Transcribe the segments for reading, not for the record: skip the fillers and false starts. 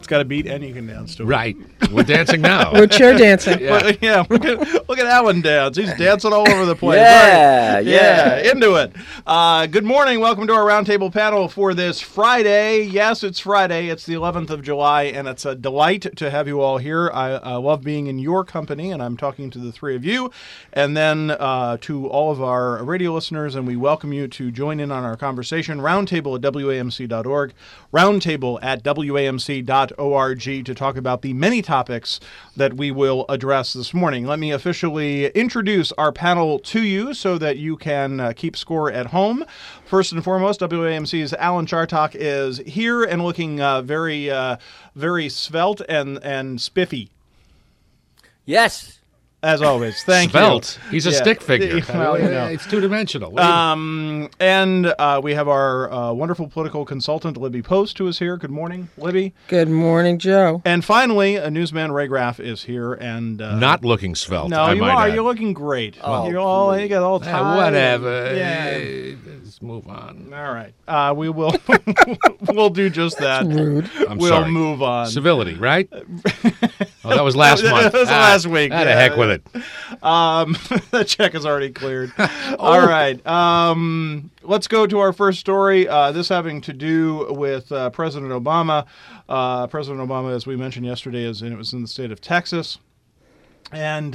got a beat and you can dance to it. Right. We're dancing now. We're chair dancing. Yeah, look at that one dance. He's dancing all over the place. Yeah. Into it. Good morning. Welcome to our roundtable panel for this Friday. Yes, it's Friday. It's the 11th of July, and it's a delight to have you all here. I love being in your company, and I'm talking to the three of you, and then to all of our radio listeners, and we welcome you to join in on our conversation. Roundtable at WAMC.org, roundtable at WAMC.org to talk about the many topics that we will address this morning. Let me officially introduce our panel to you so that you can keep score at home. First and foremost, WAMC's Alan Chartock is here and looking very svelte and spiffy. Yes. As always. Thank Svelte. you. He's a stick figure. Well, you know. It's two-dimensional. And we have our wonderful political consultant, Libby Post, who is here. Good morning, Libby. Good morning, Joe. And finally, newsman Ray Graff is here. And Not looking svelte, no, I you might are. add. You're looking great. You got all time. Whatever. Yeah. Let's move on. All right. We will we'll do just that. Rude. We'll sorry. move on. Civility, right? Oh, that was last month. That was last week. The heck with it. The check is already cleared. All right. Let's go to our first story. This having to do with President Obama. President Obama, as we mentioned yesterday, it was in the state of Texas. And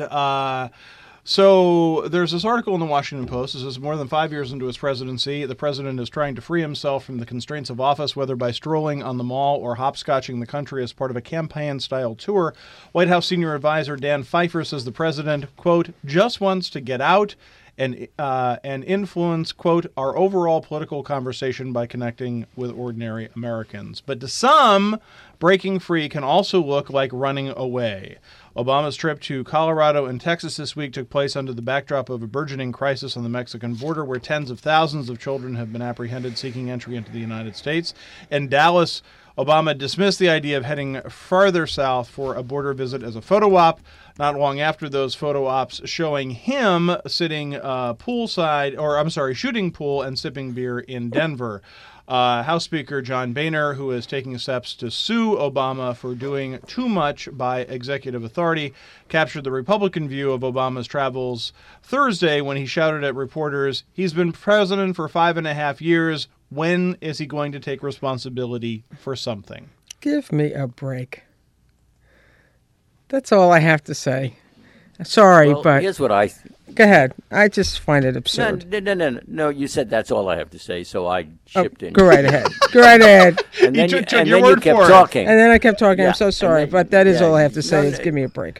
so there's this article in the Washington Post. This is more than 5 years into his presidency. The president is trying to free himself from the constraints of office, whether by strolling on the mall or hopscotching the country as part of a campaign-style tour. White House senior advisor Dan Pfeiffer says the president, quote, just wants to get out and influence, quote, our overall political conversation by connecting with ordinary Americans. But to some, breaking free can also look like running away. Obama's trip to Colorado and Texas this week took place under the backdrop of a burgeoning crisis on the Mexican border, where tens of thousands of children have been apprehended seeking entry into the United States. In Dallas, Obama dismissed the idea of heading farther south for a border visit as a photo op. Not long after those photo ops showing him sitting shooting pool and sipping beer in Denver. House Speaker John Boehner, who is taking steps to sue Obama for doing too much by executive authority, captured the Republican view of Obama's travels Thursday when he shouted at reporters, he's been president for 5.5 years. When is he going to take responsibility for something? Give me a break. That's all I have to say. Sorry, but here's what I... Go ahead. I just find it absurd. No, you said that's all I have to say, so I chipped in. Go right ahead. Go right ahead. And then, took and your then word you kept for it. talking. And then I kept talking. Yeah, I'm so sorry, and then- but that is yeah, all I have to say no, is give me a break.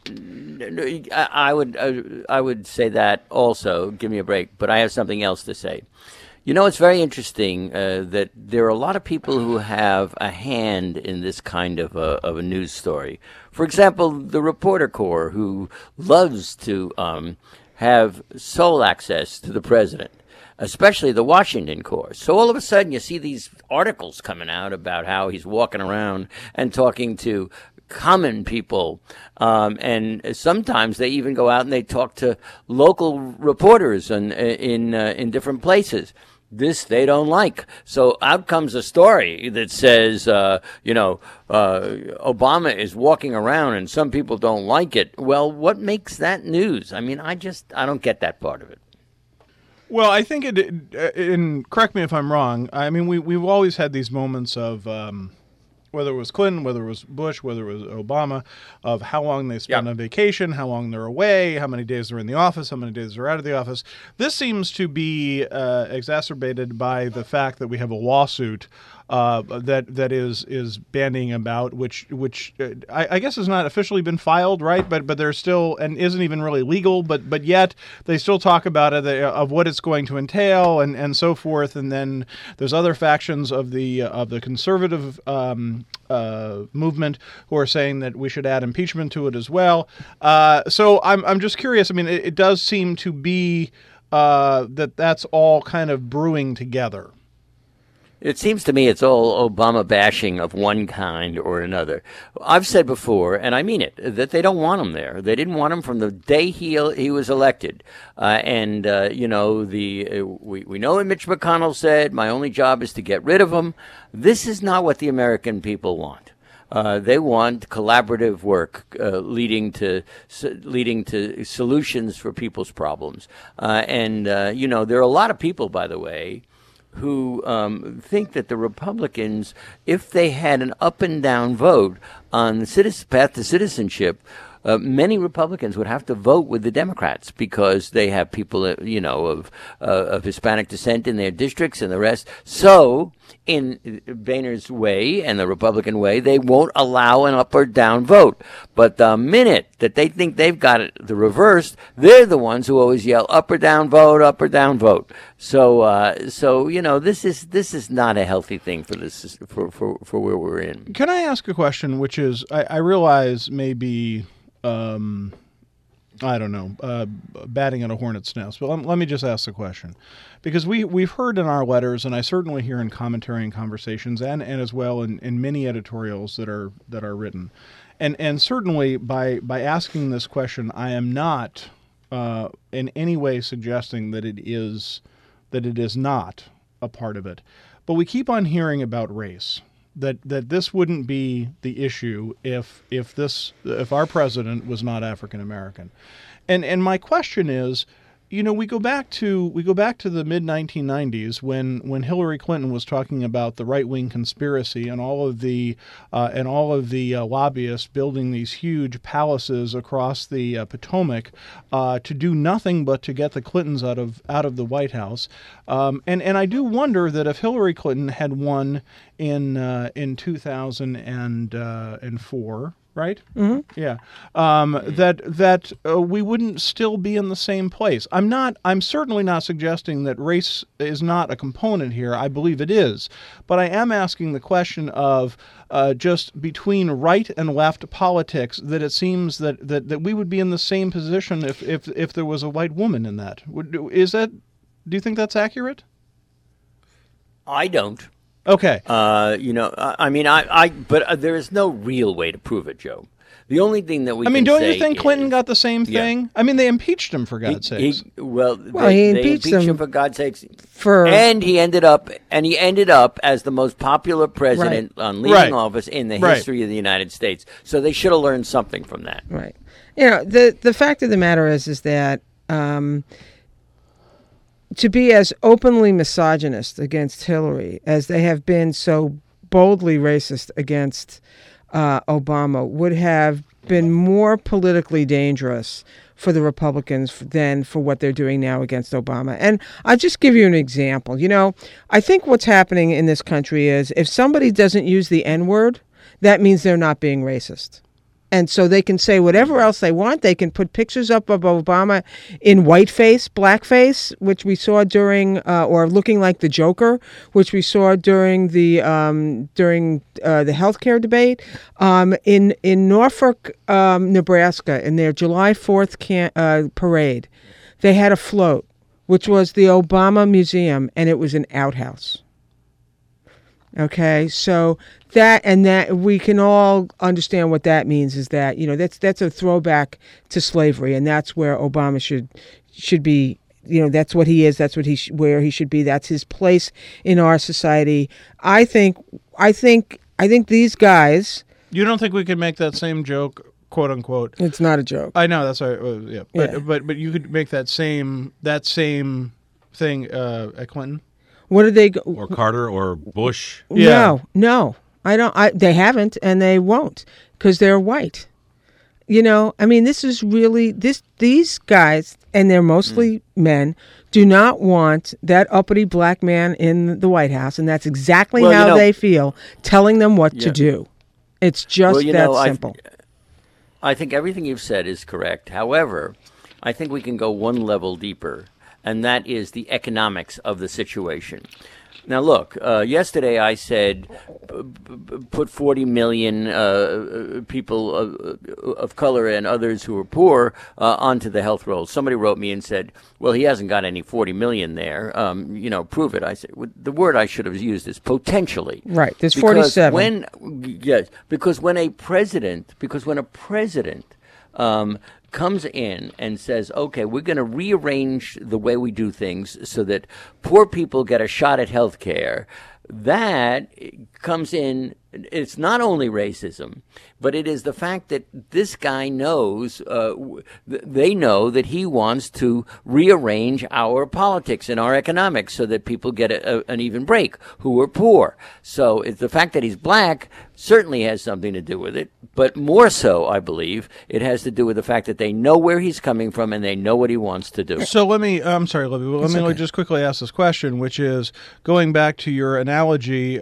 I would say that also. Give me a break. But I have something else to say. You know, it's very interesting that there are a lot of people who have a hand in this kind of a news story. For example, the Reporter Corps, who loves to have sole access to the president, especially the Washington Corps. So all of a sudden you see these articles coming out about how he's walking around and talking to common people, and sometimes they even go out and they talk to local reporters in different places. This they don't like. So out comes a story that says, Obama is walking around and some people don't like it. Well, what makes that news? I mean, I don't get that part of it. Well, I think and correct me if I'm wrong, I mean, we've always had these moments of, whether it was Clinton, whether it was Bush, whether it was Obama, of how long they spend on vacation, how long they're away, how many days they're in the office, how many days they're out of the office. This seems to be exacerbated by the fact that we have a lawsuit that is bandying about, which I guess has not officially been filed, right? But there's still, and isn't even really legal, but yet they still talk about it, of what it's going to entail and so forth. And then there's other factions of the conservative movement who are saying that we should add impeachment to it as well. So I'm just curious. I mean, it does seem to be that's all kind of brewing together. It seems to me it's all Obama bashing of one kind or another. I've said before, and I mean it, that they don't want him there. They didn't want him from the day he was elected. We know what Mitch McConnell said, my only job is to get rid of him. This is not what the American people want. They want collaborative work leading to solutions for people's problems. You know, there are a lot of people, by the way, who think that the Republicans, if they had an up and down vote on the path to citizenship, many Republicans would have to vote with the Democrats because they have people, you know, of Hispanic descent in their districts and the rest. So, in Boehner's way and the Republican way, they won't allow an up or down vote. But the minute that they think they've got it the reversed, they're the ones who always yell up or down vote, up or down vote. So you know, this is not a healthy thing for this for where we're in. Can I ask a question, which is, I realize maybe, I don't know, batting at a hornet's nest, but let me just ask the question. Because we've heard in our letters, and I certainly hear in commentary and conversations, and as well in many editorials that are written, and certainly by asking this question, I am not in any way suggesting that it is not a part of it, but we keep on hearing about race. That this wouldn't be the issue if our president was not African American, and my question is, you know, we go back to the mid 1990s when Hillary Clinton was talking about the right wing conspiracy and all of the lobbyists building these huge palaces across the Potomac to do nothing but to get the Clintons out of the White House, and I do wonder that if Hillary Clinton had won in 2004. Right? Mm-hmm. Yeah. That we wouldn't still be in the same place. I'm certainly not suggesting that race is not a component here. I believe it is. But I am asking the question of just between right and left politics, that it seems that we would be in the same position if there was a white woman in that. Do you think that's accurate? I don't. Okay. You know, I mean, but there is no real way to prove it, Joe. The only thing that we don't say you think Clinton got the same thing? Yeah. I mean, they impeached him for God's sakes. They impeached him for God's sakes. And he ended up as the most popular president on leaving office in the history of the United States. So they should have learned something from that. Right. You know, the fact of the matter is that to be as openly misogynist against Hillary as they have been so boldly racist against Obama would have been more politically dangerous for the Republicans than for what they're doing now against Obama. And I'll just give you an example. You know, I think what's happening in this country is if somebody doesn't use the N-word, that means they're not being racist. And so they can say whatever else they want. They can put pictures up of Obama in whiteface, blackface, which we saw during, or looking like the Joker, which we saw during the healthcare debate in Norfolk, Nebraska, in their July 4th parade. They had a float, which was the Obama Museum, and it was an outhouse. Okay, so that we can all understand what that means is that, you know, that's a throwback to slavery, and that's where Obama should be. You know, that's what he is. That's what where he should be. That's his place in our society. I think these guys. You don't think we could make that same joke, quote unquote? It's not a joke. I know that's right. Yeah, but you could make that same thing at Clinton. What did they go? Or Carter or Bush? Yeah. No, I don't. They haven't, and they won't, because they're white. You know, I mean, this is really these guys, and they're mostly men, do not want that uppity black man in the White House, and that's exactly how they feel, telling them what to do. It's just simple. I think everything you've said is correct. However, I think we can go one level deeper, and that is the economics of the situation. Now, look, yesterday I said put 40 million people of color and others who are poor onto the health rolls. Somebody wrote me and said, well, he hasn't got any 40 million there. Prove it. I said, the word I should have used is potentially. Right, there's 47. Because when a president comes in and says, okay, we're going to rearrange the way we do things so that poor people get a shot at health care, that comes in it's not only racism, but it is the fact that this guy knows, they know that he wants to rearrange our politics and our economics so that people get an even break who are poor. So it's the fact that he's black certainly has something to do with it, but more so, I believe, it has to do with the fact that they know where he's coming from and they know what he wants to do. So I'm sorry, Libby, but let me just quickly ask this question, which is going back to your analogy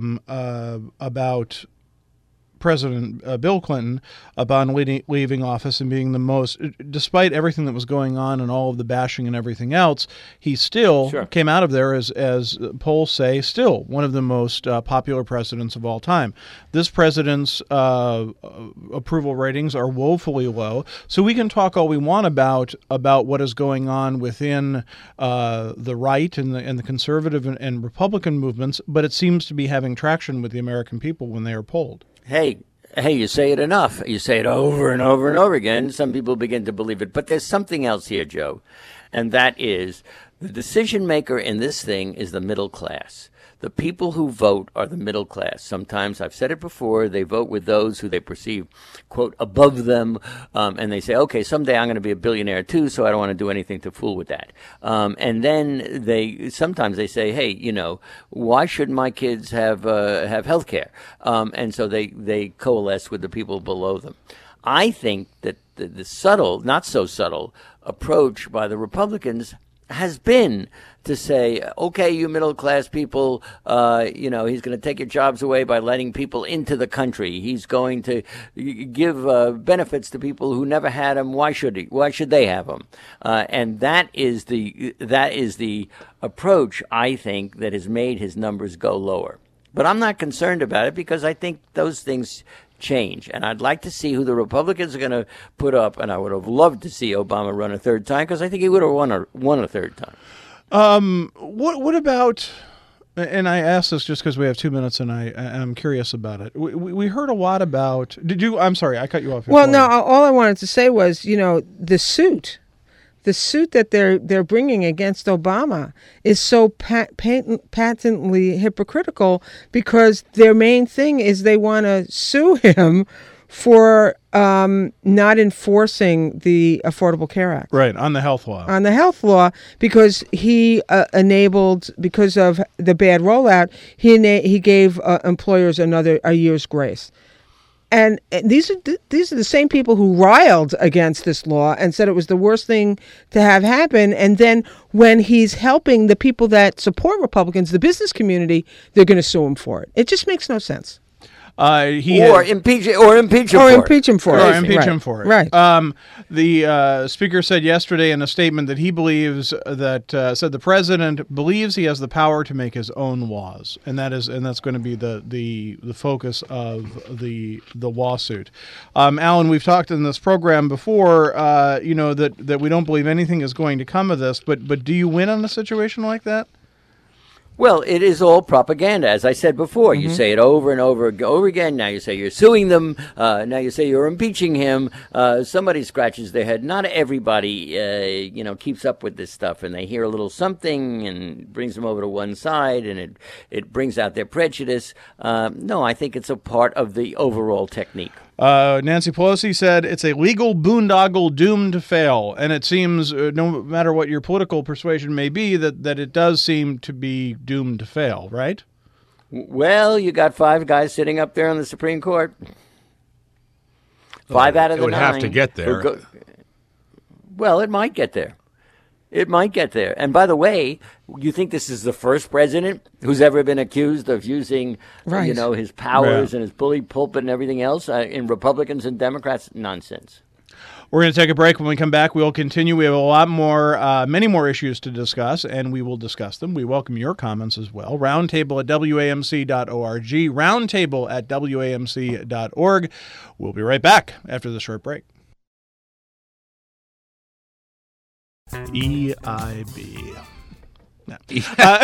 about President Bill Clinton upon leaving office and being the most, despite everything that was going on and all of the bashing and everything else, he still came out of there as polls say, still one of the most popular presidents of all time. This president's approval ratings are woefully low. So we can talk all we want about what is going on within the right and the conservative and Republican movements, but it seems to be having traction with the American people when they are polled. Hey, you say it enough. You say it over and over and over again. Some people begin to believe it. But there's something else here, Joe, and that is the decision maker in this thing is the middle class. The people who vote are the middle class. Sometimes, I've said it before, they vote with those who they perceive, quote, above them, and they say, okay, someday I'm going to be a billionaire too, so I don't want to do anything to fool with that. And then sometimes they say, hey, why shouldn't my kids have health care? And so they coalesce with the people below them. I think that the subtle, not so subtle, approach by the Republicans has been to say, okay, you middle class people, he's going to take your jobs away by letting people into the country. He's going to give benefits to people who never had them. Why should he? Why should they have them? And that is the approach, I think, that has made his numbers go lower. But I'm not concerned about it because I think those things change. And I'd like to see who the Republicans are going to put up. And I would have loved to see Obama run a third time because I think he would have won a third time. What about, and I ask this just because we have 2 minutes and I'm curious about it. We heard a lot about, I'm sorry, I cut you off. Well, no, all I wanted to say was, the suit that they're bringing against Obama is so patently hypocritical because their main thing is they want to sue him for not enforcing the Affordable Care Act. Right, on the health law. On the health law, because he enabled, because of the bad rollout, he gave employers a year's grace. And these are the same people who riled against this law and said it was the worst thing to have happen. And then when he's helping the people that support Republicans, the business community, they're going to sue him for it. It just makes no sense. Impeach him for it. Right. The speaker said yesterday in a statement that he believes that said the president believes he has the power to make his own laws, and that's going to be the focus of the lawsuit. Alan, we've talked in this program before, that we don't believe anything is going to come of this, but do you win on a situation like that? Well, it is all propaganda, as I said before. You say it over and over again. Now you say you're suing them. Now you say you're impeaching him. Somebody scratches their head. Not everybody, keeps up with this stuff, and they hear a little something and brings them over to one side, and it brings out their prejudice. No, I think it's a part of the overall technique. Nancy Pelosi said it's a legal boondoggle doomed to fail, and it seems, no matter what your political persuasion may be, that it does seem to be doomed to fail, right? Well, you got 5 guys sitting up there on the Supreme Court. 5 out of the 9. It would have to get there. Well, it might get there. It might get there. And by the way, you think this is the first president who's ever been accused of using, his powers and his bully pulpit and everything else in Republicans and Democrats? Nonsense. We're going to take a break. When we come back, we'll continue. We have a lot more, many more issues to discuss, and we will discuss them. We welcome your comments as well. Roundtable at WAMC.org. Roundtable at WAMC.org. We'll be right back after the short break. EIB. No. You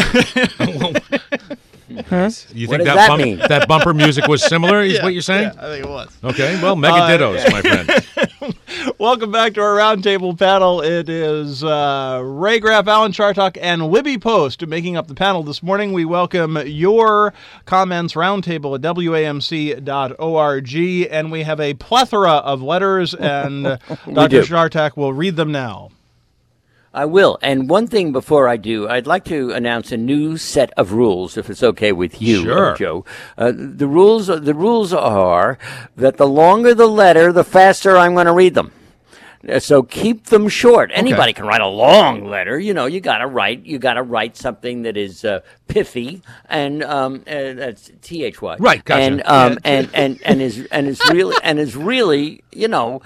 think that that bumper music was similar, is what you're saying? Yeah, I think it was. Okay, well, mega dittos, my friend. Welcome back to our roundtable panel. It is Ray Graff, Alan Chartock, and Libby Post making up the panel this morning. We welcome your comments, roundtable at WAMC.org, and we have a plethora of letters, and Dr. Chartock will read them now. I will. And one thing before I do, I'd like to announce a new set of rules, if it's okay with you, sure. Joe. The rules are that the longer the letter, the faster I'm going to read them. So keep them short. Anybody can write a long letter. You know, you gotta write something that is pithy and that's THY. Right, gotcha. And is really, you know,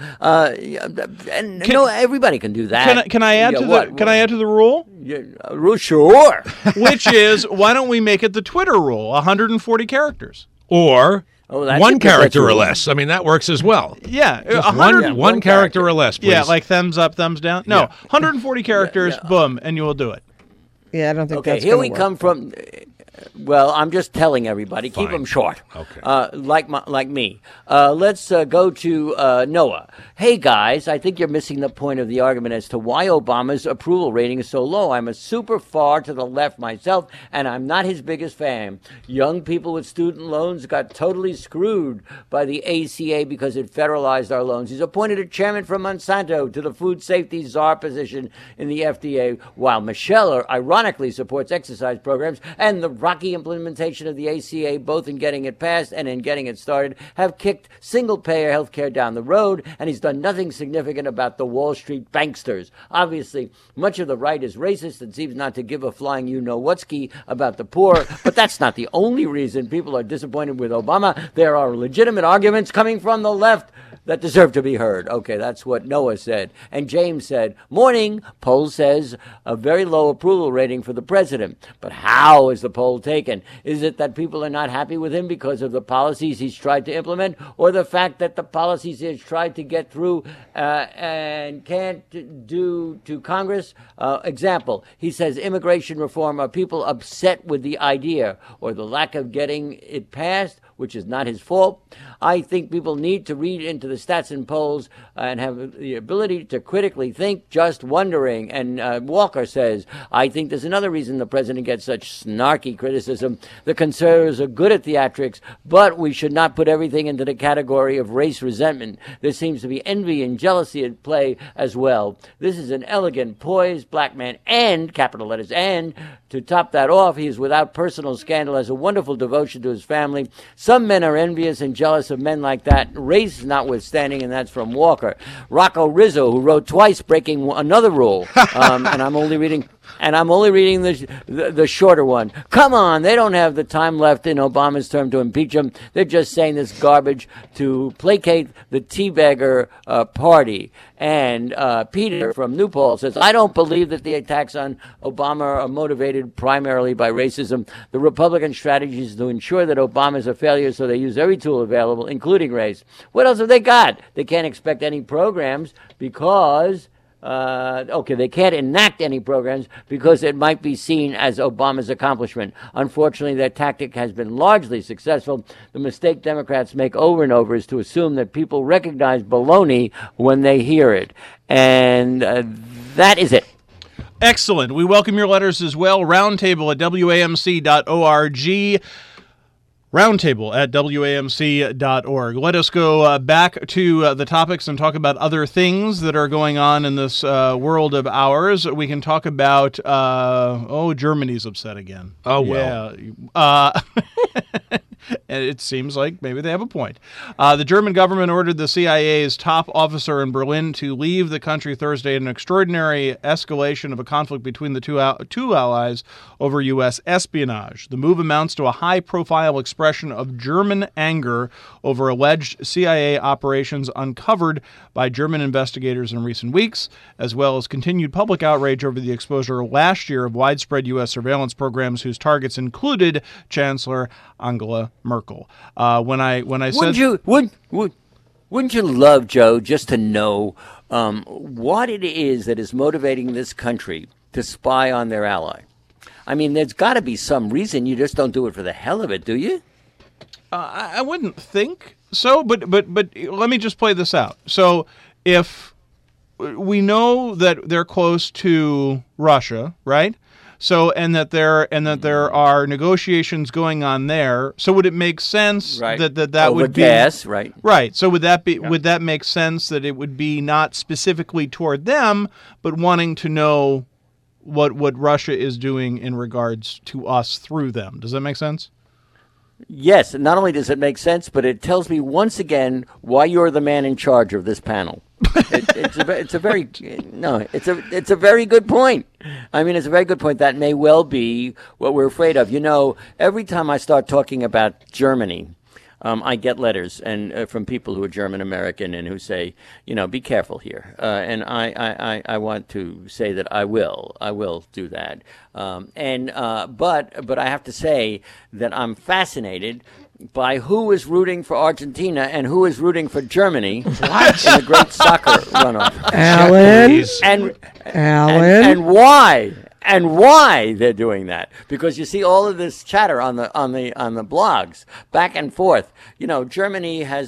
everybody can do that. Can I add to the rule? Rule, sure. Which is, why don't we make it the Twitter rule, 140 characters? Or one character or less. I mean, that works as well. Yeah. One character or less, please. Yeah, like thumbs up, thumbs down. No, 140 characters, boom, and you will do it. Yeah, I don't think that's here we work. come from. Well, I'm just telling everybody, keep them short. Okay. Like me. Let's go to Noah. Hey, guys, I think you're missing the point of the argument as to why Obama's approval rating is so low. I'm a super far to the left myself, and I'm not his biggest fan. Young people with student loans got totally screwed by the ACA because it federalized our loans. He's appointed a chairman from Monsanto to the food safety czar position in the FDA, while Michelle ironically supports exercise programs, and the rocky implementation of the ACA, both in getting it passed and in getting it started, have kicked single-payer health care down the road, and he's done nothing significant about the Wall Street banksters. Obviously, much of the right is racist and seems not to give a flying you-know-whatski about the poor, but that's not the only reason people are disappointed with Obama. There are legitimate arguments coming from the left that deserve to be heard. Okay, that's what Noah said. And James said, morning, poll says a very low approval rating for the president. But how is the poll taken? Is it that people are not happy with him because of the policies he's tried to implement, or the fact that the policies he's tried to get through and can't do to Congress? Example, he says immigration reform. Are people upset with the idea or the lack of getting it passed, which is not his fault? I think people need to read into the stats and polls and have the ability to critically think, just wondering. And Walker says, I think there's another reason the president gets such snarky criticism. The conservatives are good at theatrics, but we should not put everything into the category of race resentment. There seems to be envy and jealousy at play as well. This is an elegant, poised black man, and, capital letters, and to top that off, he is without personal scandal, has a wonderful devotion to his family. Some men are envious and jealous of men like that, race notwithstanding, and that's from Walker. Rocco Rizzo, who wrote twice, breaking another rule, and I'm only reading the shorter one. Come on, they don't have the time left in Obama's term to impeach him. They're just saying this garbage to placate the teabagger party. And Peter from New Paltz says, I don't believe that the attacks on Obama are motivated primarily by racism. The Republican strategy is to ensure that Obama is a failure, so they use every tool available, including race. What else have they got? They can't expect any programs because... they can't enact any programs because it might be seen as Obama's accomplishment. Unfortunately, their tactic has been largely successful. The mistake Democrats make over and over is to assume that people recognize baloney when they hear it. And that is it. Excellent. We welcome your letters as well. Roundtable at WAMC.org. Roundtable at WAMC.org. Let us go back to the topics and talk about other things that are going on in this world of ours. We can talk about, Germany's upset again. Oh, well. Yeah. And it seems like maybe they have a point. The German government ordered the CIA's top officer in Berlin to leave the country Thursday in an extraordinary escalation of a conflict between the two allies over U.S. espionage. The move amounts to a high-profile expression of German anger over alleged CIA operations uncovered by German investigators in recent weeks, as well as continued public outrage over the exposure last year of widespread U.S. surveillance programs whose targets included Chancellor Angela Merkel. Wouldn't you love, Joe, just to know what it is that is motivating this country to spy on their ally? I mean, there's got to be some reason. You just don't do it for the hell of it, do you? I wouldn't think so, but let me just play this out. So if we know that they're close to Russia, right? So and that there are negotiations going on there. So would it make sense Right. that Over would be gas, right? Right. So would that make sense that it would be not specifically toward them, but wanting to know what Russia is doing in regards to us through them? Does that make sense? Yes, not only does it make sense, but it tells me once again why you're the man in charge of this panel. It's a very good point. I mean, it's a very good point. That may well be what we're afraid of. You know, every time I start talking about Germany, I get letters and from people who are German American and who say, you know, be careful here. And I want to say that I will do that. But I have to say that I'm fascinated by who is rooting for Argentina and who is rooting for Germany in the great soccer runoff. Alan, And why? And why they're doing that? Because you see all of this chatter on the blogs back and forth. You know, Germany has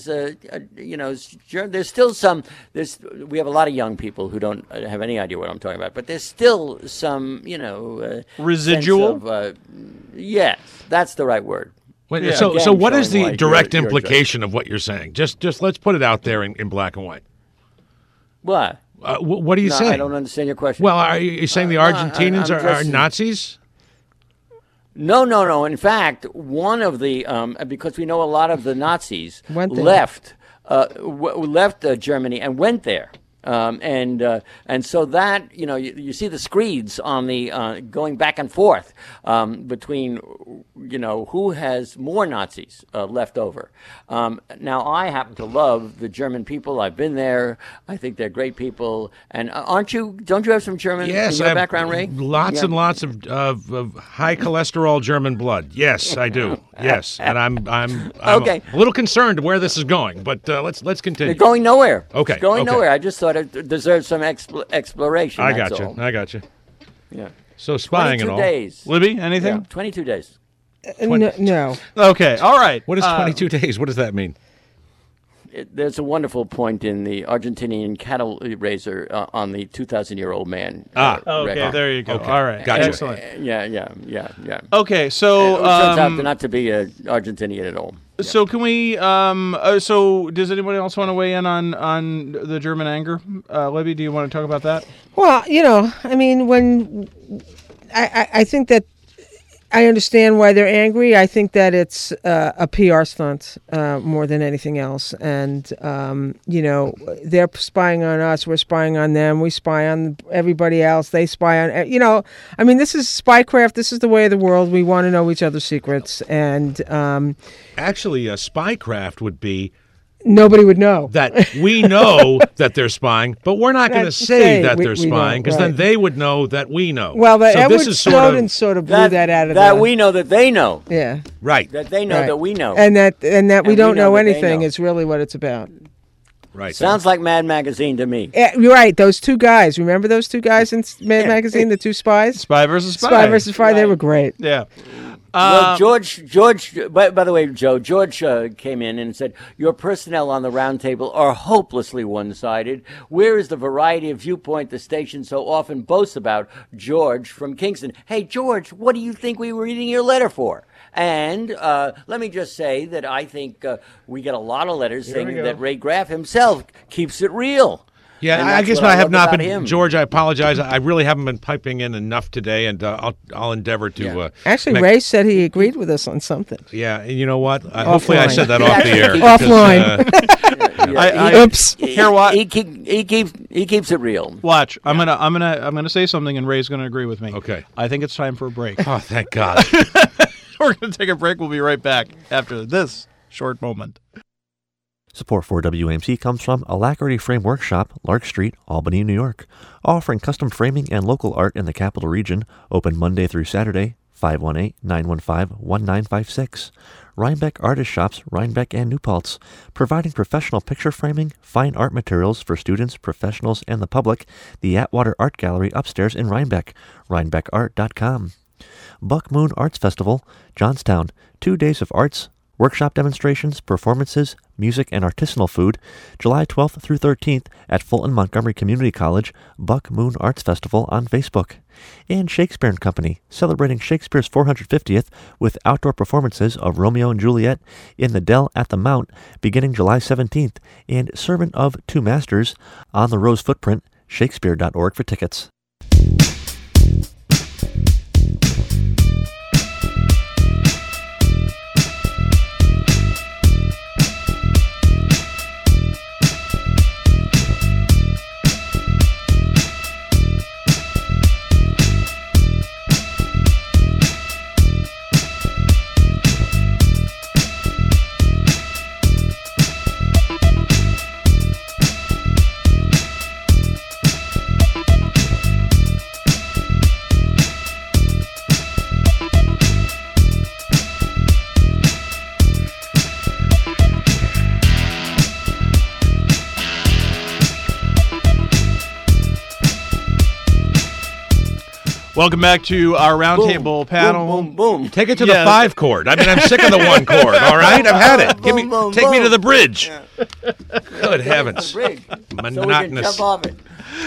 there's still some. We have a lot of young people who don't have any idea what I'm talking about, but there's still some residual. Sense of, yes, that's the right word. Wait, Yeah. so Again, what is showing the why direct you're implication of what you're saying? Just let's put it out there in black and white. What? What are you saying? I don't understand your question. Well, are you saying the Argentinians I'm are just- Nazis? No. In fact, one of the because we know a lot of the Nazis Went there. left Germany and went there. And so that you see the screeds on the going back and forth between who has more Nazis left over. Now I happen to love the German people. I've been there. I think they're great people. And don't you have some German Yes, in I your have background, Ray? lots and lots of high cholesterol German blood. Yes, I do. Yes, and I'm Okay. a little concerned where this is going, but let's continue. They're going nowhere. Okay, It's going okay. nowhere. I just thought it deserved some exploration. I that's got you. all. I got you. Yeah. So spying 22 and all. days. Libby, anything? Yeah, 22 days. no. Okay. All right. What is 22 days? What does that mean? There's a wonderful point in the Argentinian cattle raiser on the 2,000-year-old man. Okay, record. there you go. Okay, All right. gotcha. Excellent. Yeah. Okay, so It turns out not to be Argentinian at all. so can we? So does anybody else want to weigh in on the German anger? Libby, do you want to talk about that? Well, I mean, when I think that I understand why they're angry. I think that it's a PR stunt more than anything else. And, they're spying on us. We're spying on them. We spy on everybody else. They spy on, I mean, this is spycraft. This is the way of the world. We want to know each other's secrets. And Actually, spycraft would be nobody would know. that we know that they're spying, but we're not going to Not say say that we they're know, spying because then right. they would know that we know. Well, but so Edward this is Snowden sort of blew that out of that the... we know that they know. Yeah. right, That they know Right. that we know. And that we And we don't know know that they anything know. is really what it's about. right. Sounds like Mad Magazine to me. You're right. Those two guys. Remember those two guys in Mad Magazine, the two spies? Spy versus spy. Spy versus Spy. They Right. were great. Yeah. Well, George. By the way, Joe. George came in and said, "Your personnel on the round table are hopelessly one-sided. Where is the variety of viewpoint the station so often boasts about?" George from Kingston. Hey, George, what do you think we were reading your letter for? And let me just say that I think we get a lot of letters saying that Ray Graff himself keeps it real. Yeah, And I that's guess what I I have love not about been. him. George, I apologize. I really haven't been piping in enough today, and I'll endeavor to. Actually, Ray said he agreed with us on something. Yeah, and you know what? Hopefully, I Offline. said that off the air. Offline. because, Oops. Here, what? He keeps it real. Watch. I'm gonna say something, and Ray's gonna agree with me. Okay. I think it's time for a break. oh, thank God. We're gonna take a break. We'll be right back after this short moment. Support for WAMC comes from Alacrity Frame Workshop, Lark Street, Albany, New York. Offering custom framing and local art in the capital region. Open Monday through Saturday, 518-915-1956. Rhinebeck Artist Shops, Rhinebeck and New Paltz. Providing professional picture framing, fine art materials for students, professionals, and the public. The Atwater Art Gallery upstairs in Rhinebeck. RhinebeckArt.com. Buck Moon Arts Festival, Johnstown. 2 days of arts, Workshop demonstrations, performances, music, and artisanal food, July 12th through 13th at Fulton Montgomery Community College, Buck Moon Arts Festival on Facebook. And Shakespeare & Company, celebrating Shakespeare's 450th with outdoor performances of Romeo and Juliet in the Dell at the Mount beginning July 17th, and Servant of Two Masters on the Rose Footprint, shakespeare.org for tickets. Welcome back to our roundtable panel. Boom, boom, boom. Take it to the 5 chord. I mean, I'm sick of the 1 chord. All right, I've had it. Take me to the bridge. Yeah. Good heavens. So we can Monotonous. jump off it.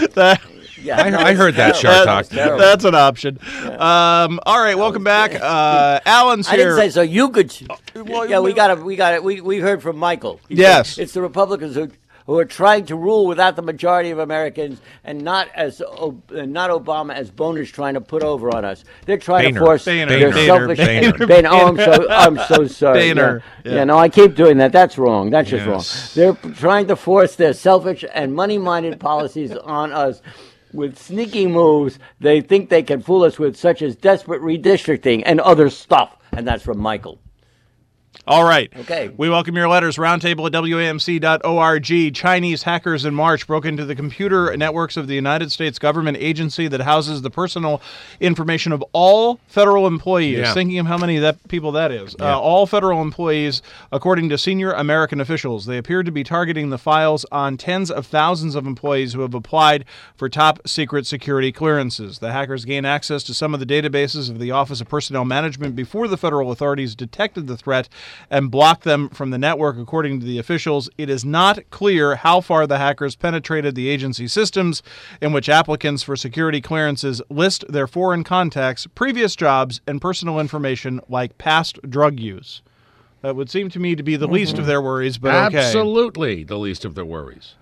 I heard that, Shark Talk. That's an option. All right, welcome back. Alan's here. I didn't say so. You could. Well, Yeah, we got it. We heard from Michael. He Yes. said it's the Republicans who are trying to rule without the majority of Americans, and not Obama as Boehner's trying to put over on us. They're trying to force their selfish. Boehner. Oh, I'm so sorry. Boehner. Yeah, no, I keep doing that. That's wrong. That's just Yes. wrong. They're trying to force their selfish and money-minded policies on us. With sneaky moves they think they can fool us with, such as desperate redistricting and other stuff. And that's from Michael. All right. Okay. We welcome your letters. Roundtable at WAMC.org. Chinese hackers in March broke into the computer networks of the United States government agency that houses the personal information of all federal employees. Yeah. Thinking of how many people that is. Yeah. All federal employees, according to senior American officials. They appeared to be targeting the files on tens of thousands of employees who have applied for top secret security clearances. The hackers gained access to some of the databases of the Office of Personnel Management before the federal authorities detected the threat and blocked them from the network, according to the officials. It is not clear how far the hackers penetrated the agency systems, in which applicants for security clearances list their foreign contacts, previous jobs, and personal information like past drug use. That would seem to me to be the least of their worries, but okay. Absolutely the least of their worries.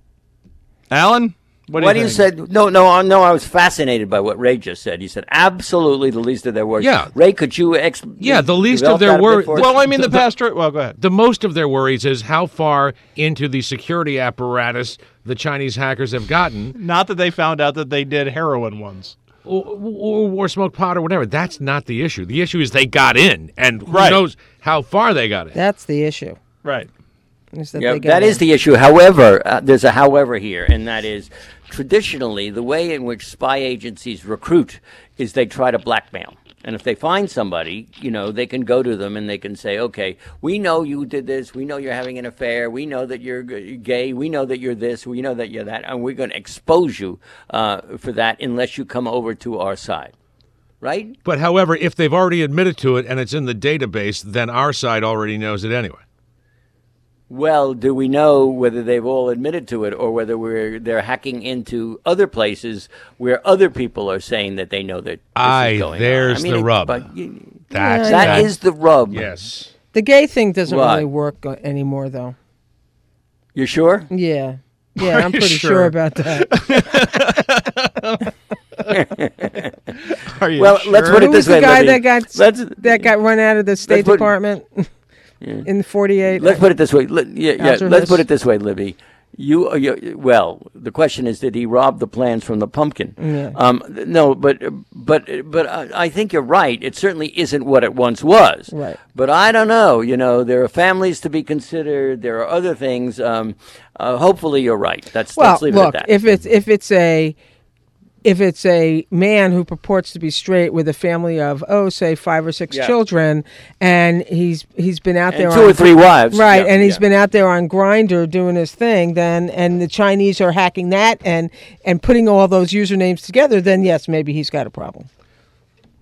Alan? What do you say? think? No, I was fascinated by what Ray just said. He said, absolutely the least of their worries. Yeah. Ray, could you the least of develop their that a bit worries. for us? Well, I mean, the past... Well, go ahead. The most of their worries is how far into the security apparatus the Chinese hackers have gotten. Not that they found out that they did heroin ones. Or smoked pot or whatever. That's not the issue. The issue is they got in, and who Right. knows how far they got in. That's the issue. Right. Is that Yeah, they get that in. is the issue. However, there's a however here, and that is traditionally the way in which spy agencies recruit is they try to blackmail. And if they find somebody, they can go to them and they can say, okay, we know you did this. We know you're having an affair. We know that you're gay. We know that you're this. We know that you're that. And we're going to expose you for that unless you come over to our side. Right? But however, if they've already admitted to it and it's in the database, then our side already knows it anyway. Well, do we know whether they've all admitted to it or whether they're hacking into other places where other people are saying that they know that this is going there's on? I mean, the rub. That is the rub. Yes. The gay thing doesn't Right. really work anymore, though. You're sure? Yeah. Yeah, I'm you pretty sure? sure about that. Are you Well, sure? let's put it Who this was the way, guy Libby. that got run out of the State put- Department in '48? Let's put it this way. Let's Algernos. put it this way, Libby. Well, the question is, did he rob the plans from the pumpkin? Yeah. No, but I think you're right. It certainly isn't what it once was. Right. But I don't know. There are families to be considered. There are other things. Hopefully, you're right. Let's leave look, it at that. if it's a man who purports to be straight with a family of say 5 or 6 children, and he's been out there And on 2 or 3 wives, right, yeah, and he's yeah. been out there on Grindr doing his thing, and the Chinese are hacking that and putting all those usernames together, then yes, maybe he's got a problem.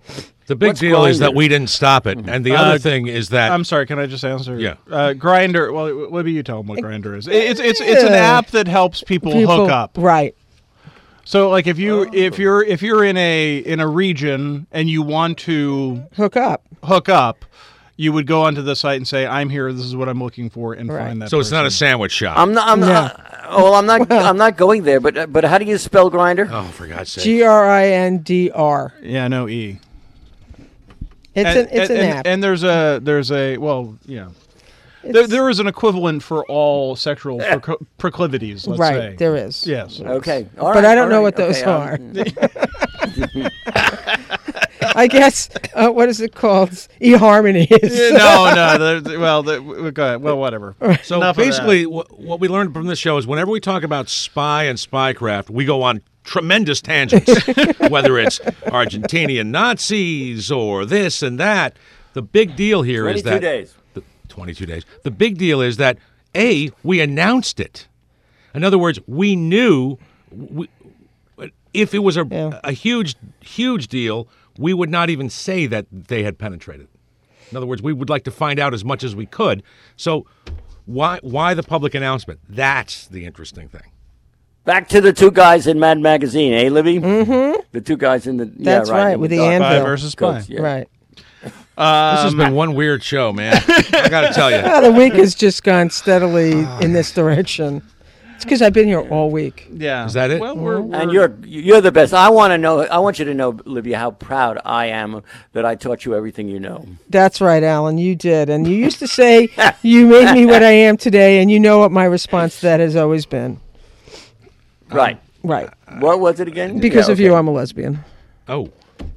The big What's deal is that Grindr? we didn't stop it, and the other thing is that I'm sorry. Can I just answer? Yeah. Grindr. Well, Libby, you tell them what Grindr is. It's an app that helps people hook up. Right. So, like, if you're in a region and you want to Hook up. you would go onto the site and say, "I'm here. This is what I'm looking for," and Right. find that. so it's not a person. sandwich shop. I'm not. Well, I'm not. I'm not going there. But how do you spell Grindr? oh, for God's sake! Grindr. Yeah, no E. It's an app. And there's a well, yeah. There is an equivalent for all sexual proclivities. Let's right. say There is. yes. Okay. All But right, I don't all know right, what those okay, are. I guess what is it called? eHarmony is. Go ahead. Well, whatever. So Enough of that. basically, what we learned from this show is whenever we talk about spy and spycraft, we go on tremendous tangents, whether it's Argentinian Nazis or this and that. The big deal here is 22 that days. 22 days. The big deal is that we announced it. In other words, we knew if it was a huge deal, we would not even say that they had penetrated. In other words, we would like to find out as much as we could. So why the public announcement? That's the interesting thing. Back to the two guys in Mad Magazine, eh, Libby? Mm-hmm. The two guys in the That's right, in with the dark anvil. Spy versus spy. coats, yeah. Right. This has been one weird show, man. I got to tell you. The week has just gone steadily in this direction. It's because I've been here all week. Yeah. Is that it? Well, we're And you're the best. I want to know. I want you to know, Libby, how proud I am that I taught you everything you know. That's right, Alan. You did. And you used to say you made me what I am today, and you know what my response to that has always been. Right. Right. What was it again? Because Yeah, of you, okay. I'm a lesbian. Oh.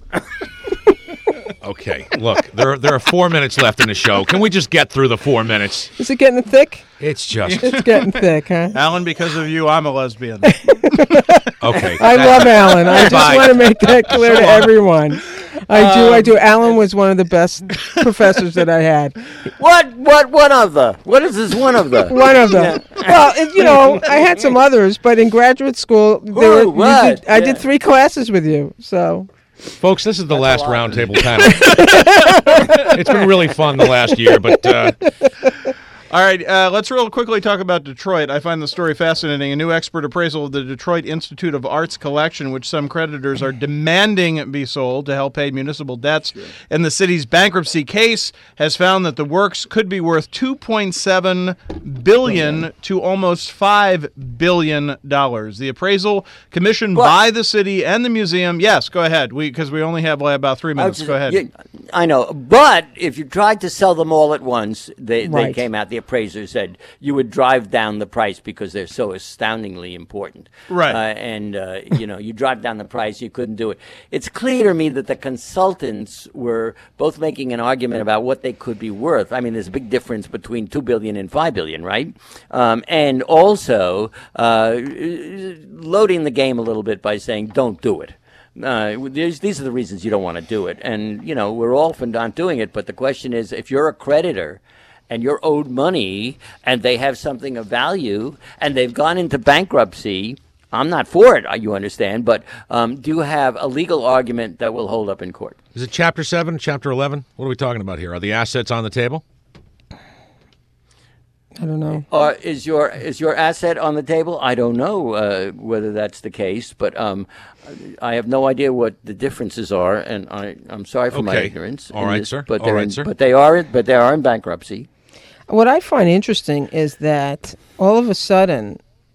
Okay, look, there are 4 minutes left in the show. Can we just get through the 4 minutes? Is it getting thick? It's just It's getting thick, huh? Alan, because of you, I'm a lesbian. okay. I love Alan. I just Bye. want to make that clear to everyone. I do. Alan was one of the best professors that I had. What one of the? What is this one of the? One of them. Well, I had some others, but in graduate school, I did 3 classes with you. So, Folks, this is the last roundtable panel. It's been really fun the last year, but All right, let's real quickly talk about Detroit. I find the story fascinating. A new expert appraisal of the Detroit Institute of Arts collection, which some creditors are demanding be sold to help pay municipal debts in the city's bankruptcy case, has found that the works could be worth $2.7 billion to almost $5 billion. The appraisal commissioned by the city and the museum. Yes, go ahead, because we only have about 3 minutes. Go ahead. Yeah, I know, but if you tried to sell them all at once, they Right. came out. The appraiser said you would drive down the price because they're so astoundingly important. Right. You drive down the price, you couldn't do it. It's clear to me that the consultants were both making an argument about what they could be worth. I mean, there's a big difference between $2 billion and $5 billion, right? And also loading the game a little bit by saying, don't do it. These are the reasons you don't want to do it. And, we're all for not doing it. But the question is, if you're a creditor and you're owed money and they have something of value and they've gone into bankruptcy, I'm not for it, you understand, but do you have a legal argument that will hold up in court? is it Chapter 7, Chapter 11? What are we talking about here? Are the assets on the table? I don't know. Is your asset on the table? I don't know whether that's the case, but I have no idea what the differences are, and I'm sorry for my Okay. ignorance. All in right, this, sir. But All right, sir. But they are in bankruptcy. What I find interesting is that all of a sudden,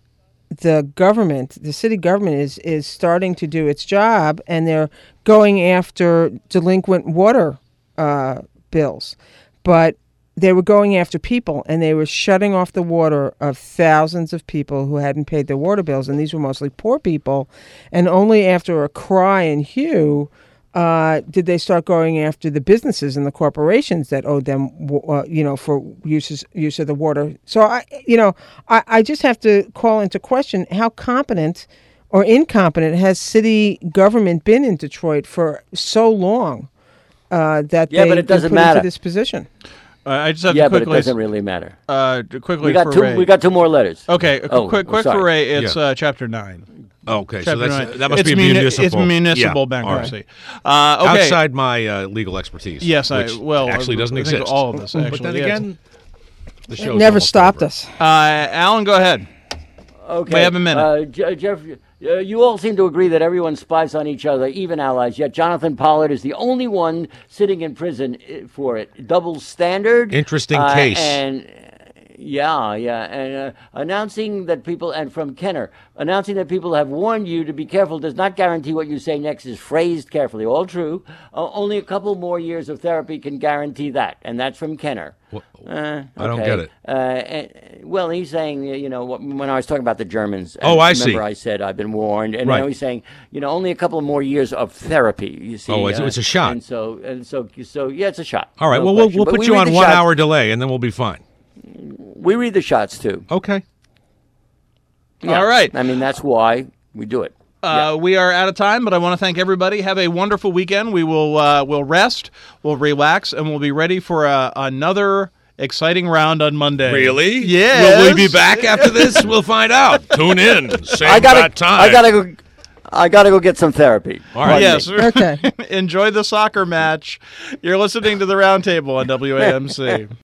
the city government is starting to do its job, and they're going after delinquent water bills. But they were going after people, and they were shutting off the water of thousands of people who hadn't paid their water bills, and these were mostly poor people. And only after a cry and hue did they start going after the businesses and the corporations that owed them, for use of the water. So I just have to call into question how competent or incompetent has city government been in Detroit for so long that but they've it doesn't been put matter. into this position. I just have Yeah, to but it quickly. doesn't really matter. Quickly We got for two. Ray. We got 2 more letters. Okay, Oh, quick sorry. for Ray. It's Yeah. Chapter 9. Okay, so Chapter that 9. must be a municipal. It's municipal Yeah, all right. bankruptcy. Okay. Outside my legal expertise. Yes, which well, actually doesn't I think exist. all of us, actually, But then yeah. again, the It show's never almost stopped over. us. Alan, go ahead. Okay. We have a minute. Jeff, you all seem to agree that everyone spies on each other, even allies, yet Jonathan Pollard is the only one sitting in prison for it. Double standard. Interesting case. And and announcing that people, and from Kenner, announcing that people have warned you to be careful does not guarantee what you say next is phrased carefully. All true. Only a couple more years of therapy can guarantee that, and that's from Kenner. I don't get it. Well, he's saying, when I was talking about the Germans. Oh, I remember see. I said I've been warned, and Right. now he's saying, only a couple more years of therapy. You see. Oh, it's a shot. And so, yeah, it's a shot. All right, No well, question. we'll But put we you read on the 1 shots. hour delay, and then we'll be fine. We read the shots too. Okay. Yeah. All right. I mean, that's why we do it. We are out of time, but I want to thank everybody. Have a wonderful weekend. We will we'll rest, we'll relax, and we'll be ready for another exciting round on Monday. Really? Yes. Will we be back after this? We'll find out. Tune in. Same I bad time. I gotta go get some therapy. All right. Yes. Okay. Enjoy the soccer match. You're listening to the Roundtable on WAMC.